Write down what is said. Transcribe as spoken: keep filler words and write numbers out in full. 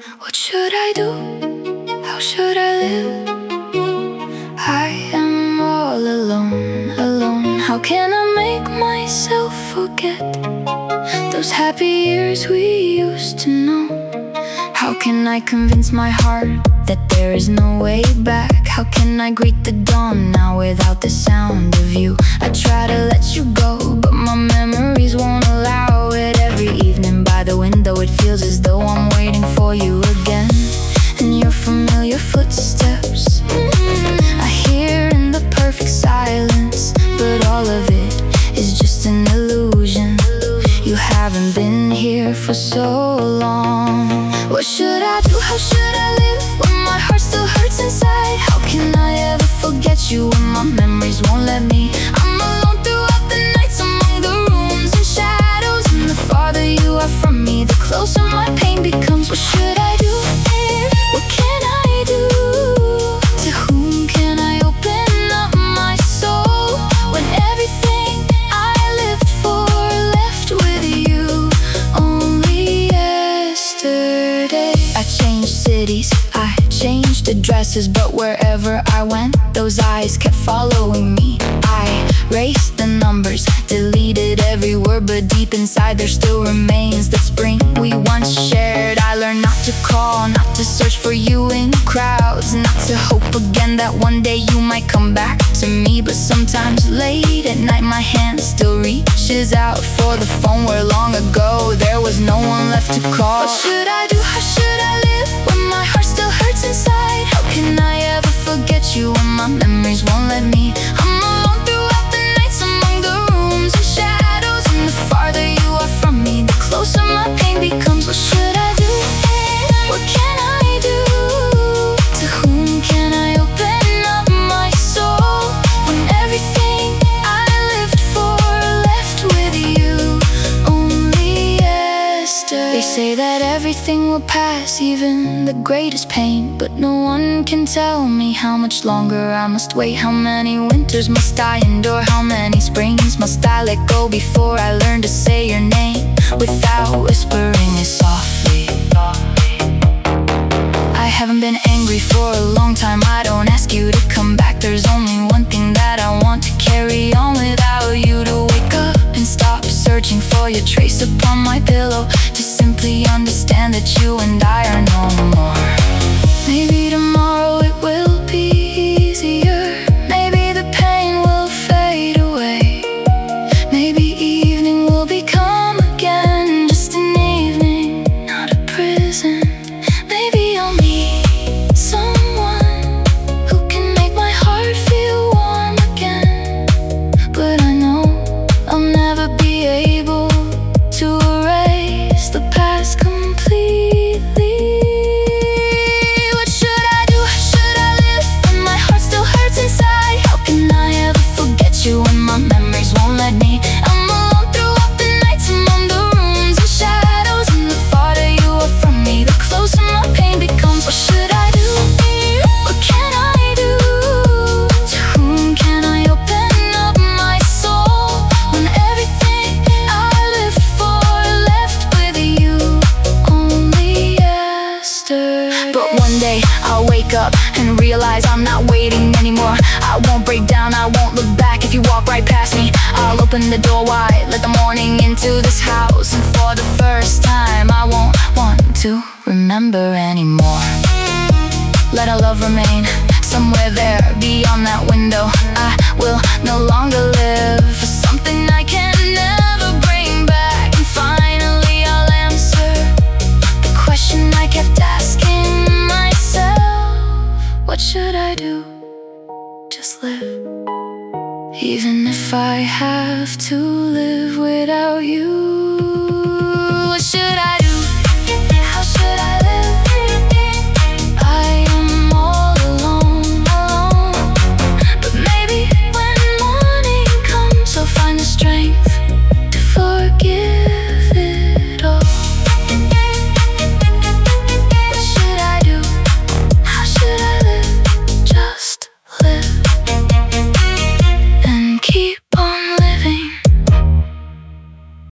What should I do? How should I live? I am all alone, alone. How can I make myself forget those happy years we used to know? How can I convince my heart that there is no way back? How can I greet the dawn now without the sound of you? I try to let you go, but my memories won't allow it. Every evening by the window it feels as though I'm waiting for you again, and your familiar footsteps I hear in the perfect silence, but all of it is just an illusion. You haven't been here for so long. What should I do? How should I live when my heart still hurts inside? How can I ever forget you when my memories won't let me? I'm alone throughout the nights among the rooms and shadows, and the farther you are from me, the closer my pain becomes. What should I do? What can I do? To whom can I open up my soul when everything I lived for left with you only yesterday? I changed cities, I changed addresses, but wherever I went, those eyes kept following me. I raced the numbers, deleted every word, but deep inside there still remains that spring we once shared. I learned not to call, not to search for you in crowds, not to hope again that one day you might come back to me. But sometimes late at night my hand still reaches out for the phone where long ago there was no one left to call. What should I do? How should I live when my heart still hurts inside? How can I ever forget you when my memories won't let me? I'm alone throughout the nights among the rooms and shadows, and the farther you are from me, the closer my pain becomes. What should I do? What can I do? To whom can I open up my soul when everything I lived for left with you only yesterday? They say that everything will pass, even the greatest pain, but no one can tell me how much longer I must wait. How many winters must I endure? How many springs must I let go before I learn to say your name without whispering it softly? I haven't been angry for a long time. I don't ask you to come back. There's only one thing that I want: to carry on without you, to wake up and stop searching for your trace upon my pillow, to simply understand that you and I are no more. Maybe tomorrow it will be easier. Maybe the pain will fade away. Maybe evening will become again just an evening, not a prison. Maybe I'll meet someone who can make my heart feel warm again. But I know I'll never be able to erase the past completely. What should I do? How should I live when my heart still hurts inside? How can I ever forget you when my memories won't let me? I'm alone throughout the nights among the rooms and shadows, and the farther you are from me, the closer my pain becomes. What should I do? What can I do? To whom can I open up my soul when everything I lived for left with you only yesterday? But one day I'll wake up and realize I'm not waiting anymore. I won't break down, I won't look back. If you walk right past me, I'll open the door wide, let the morning into this house. And for the first time I won't want to remember anymore. Let our love remain somewhere there beyond that window. I will no longer live for something I can never bring back. And finally I'll answer the question I kept asking myself: what should I do? Just live, even if I have to live without you.